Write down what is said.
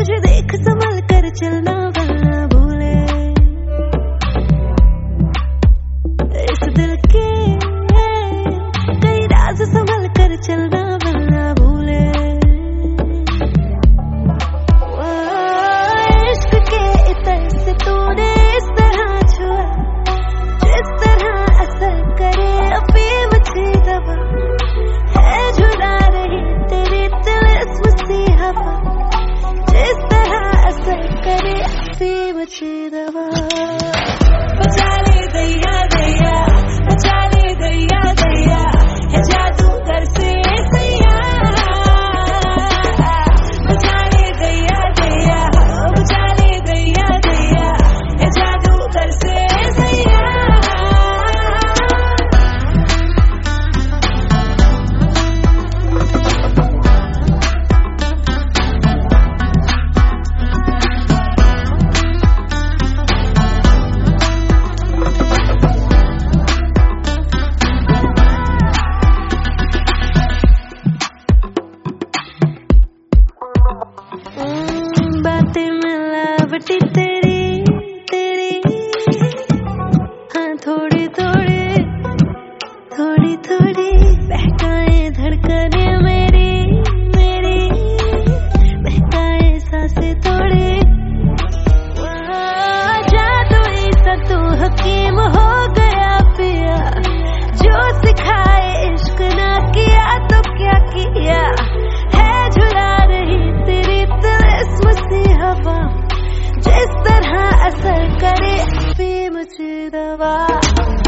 तुझे देख संभल कर चलना वरना भूले इस दिल के कई राज संभल कर चलना वरना भूले इश्क के इतर से तूने इस तरह छुआ जिस तरह असर करे अफीम सी दवा है झुला रही तेरी तिलिस्म सी हवा जिस तरह असर करे अफीम सी दवा बचा ले दैया दैया बचा ले दैया दैया है जादूगर से सैया बचा ले दैया दैया बचा ले दैया दैया है जादूगर से सैया बातें मिलावटी तेरी तेरी हाँ थोड़ी थोड़ी थोड़ी थोड़ी बहकाए धड़कने मेरी मेरी बहकाए सांसें थोड़ी जादू ऐसा तू हकीम हो गया पिया जो सिखाए इश्क ना किया तो क्या किया है झुला रही तेरी तिलिस्म सी हवा जिस तरह असर करे अफीम सी दवा